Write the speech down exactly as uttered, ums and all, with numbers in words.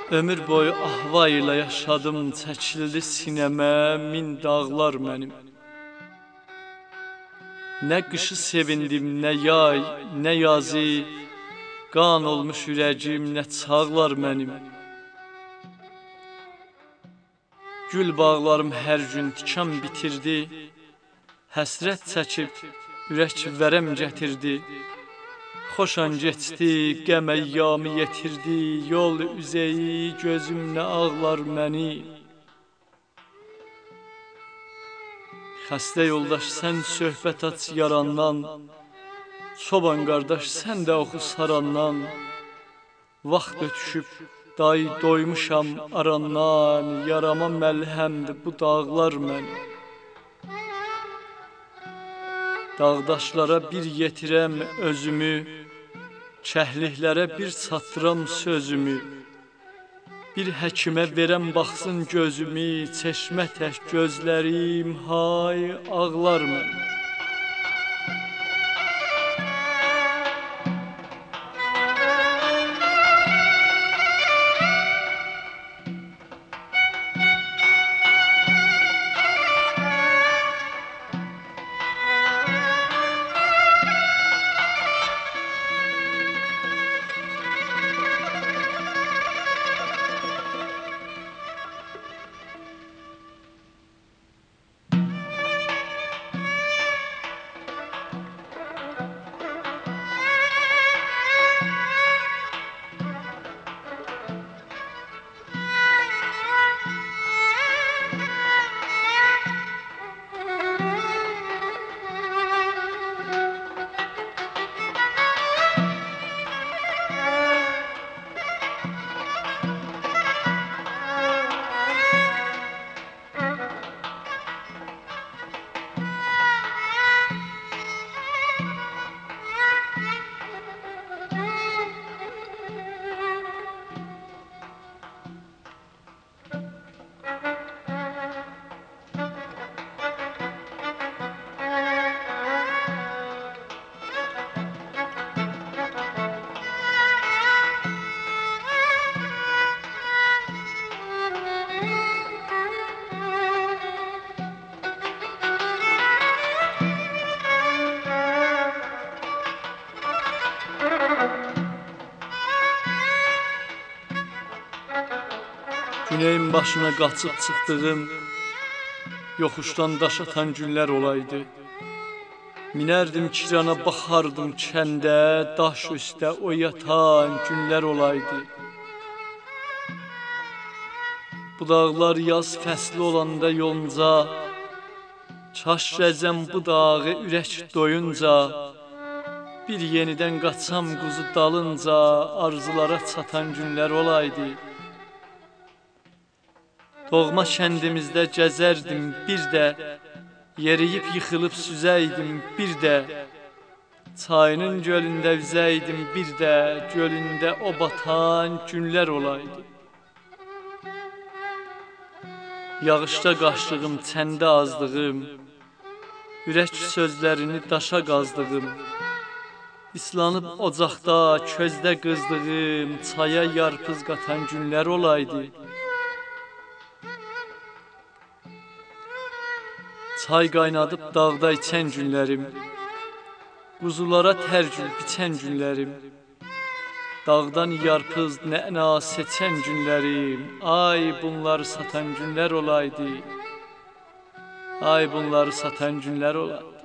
Ömür boyu ahva ilə yaşadım, çəkildi sinəmə min dağlar mənim. Nə qışı sevindim, nə yay, nə yazı, qan olmuş ürəcim, nə çağlar mənim. Gül bağlarım hər gün tikan bitirdi, həsrət çəkib ürək vərəm gətirdi. Xoşan geçdi, qəm əyyamı yetirdi, yol üzəyi gözümlə ağlar məni. Xəstə yoldaş sən söhbət aç yarandan, çoban qardaş sən də oxu sarandan. Vaxt ötüşüb day doymuşam arandan, yarama məlhəmdir bu dağlar mənim. Dağdaşlara bir yetirəm özümü, kəhliklərə bir çatdıram sözümü. Bir həkimə verəm baxsın gözümü, çeşmə tək gözlərim hay ağlar mənim. Güneyin başına qaçıb çıxdığım, yoxuşdan daş atan günlər olaydı. Minərdim kirana, baxardım kəndə, daş üstə o yatan günlər olaydı. Bu dağlar yaz fəsli olanda yonca, kaş rəzəm bu dağı ürək doyunca, bir yenidən qaçam quzu dalınca, arzulara çatan günlər olaydı. Doğma kəndimizdə gəzərdim bir də, yeriyib yıxılıb süzəydim bir də. Çayının gölündə üzəydim bir də, gölündə o batan günlər olaydı. Yağışda qaçdığım, çəndə azdığım, ürək sözlərini daşa qazdığım, islanıb ocaqda, közdə qızdığım, çaya yarpız qatan günlər olaydı. Çay qaynadıb dağda içən günlərim, quzulara tər gül biçən günlərim, dağdan yarpız nəna seçən günlərim, ay bunları satan günlər olaydı, ay bunları satan günlər olaydı.